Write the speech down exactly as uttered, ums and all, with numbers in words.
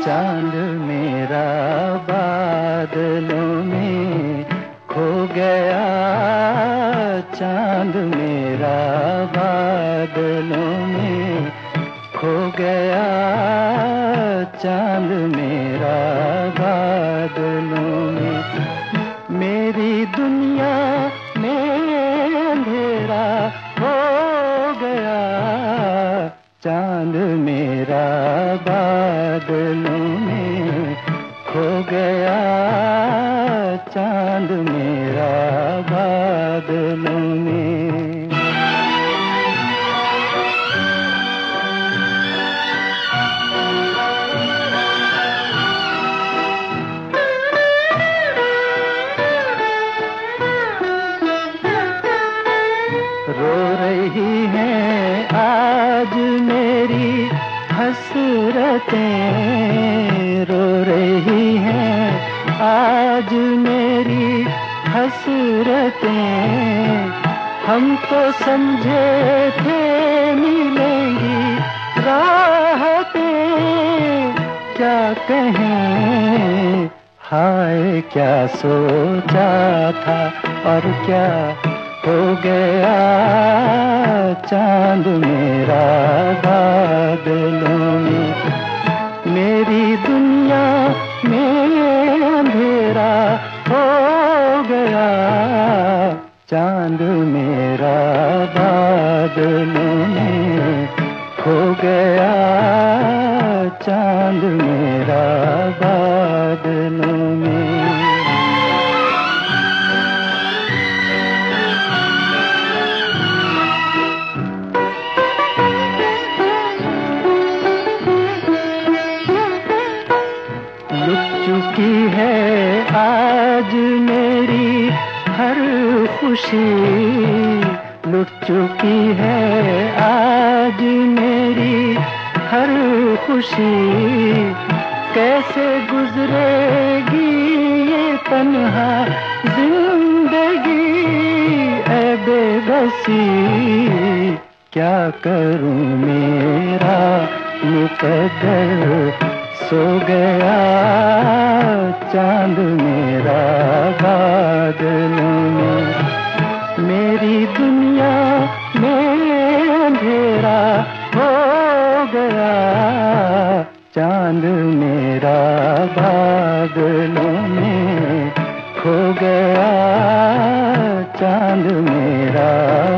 चांद मेरा बादलों में खो गया, चांद मेरा बादलों में खो गया, चांद मेरा बादलों में। मेरी दुनिया में अंधेरा हो गया, चांद मेरा बादलों में खो गया, चांद मेरा बादलों में। रो रही हैं आज मेरी हसरतें, रो रही हैं आज मेरी हसरतें। हम तो समझे थे मिलेंगी राहतें, क्या कहें हाय क्या सोचा था और क्या हो गया, चांद मेरा बादलों में। मेरी दुनिया में अंधेरा हो गया, चांद मेरा बादलों में खो गया, चांद मेरा बादलों में। लुट चुकी है आज मेरी हर खुशी, लुट चुकी है आज मेरी हर खुशी। कैसे गुजरेगी ये तन्हा जिंदगी ऐ बेबसी, क्या करूं मेरा मुकद्दर सो गया, चांद मेरा बादलों में। मेरी दुनिया में अंधेरा हो गया, चांद मेरा बादलों में खो गया, चांद मेरा